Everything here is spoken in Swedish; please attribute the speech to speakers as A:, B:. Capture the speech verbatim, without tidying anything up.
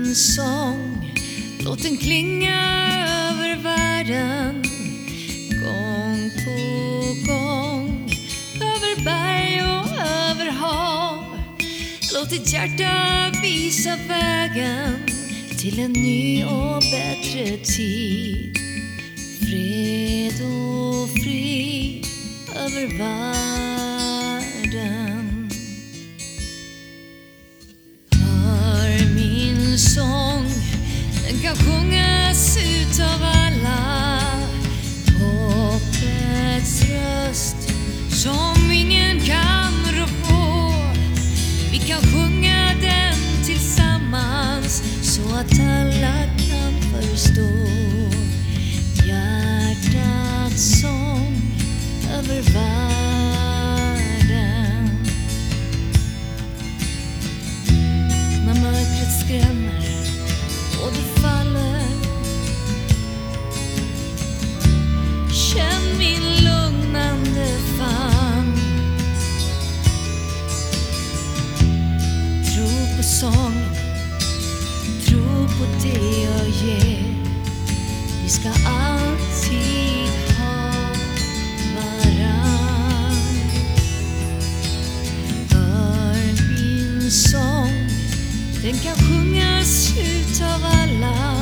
A: min sång, låt den klinga över världen. Gång på gång, över berg och över hav. Låt ditt hjärta visa vägen till en ny och bättre tid. Fred och frid över världen. Hör min sång, den kan sjungas ut av alla. Hoppets röst som ingen kan rå på. Vi kan sjunga den tillsammans så att alla kan förstå. Hjärtats sång över världen. När mörkret skrämmer och det faller, känn min lugnande famn. Tro på sången, tro på det jag ger. Vi ska alltid ha varann. Hör min sång, den kan sjungas ut av alla.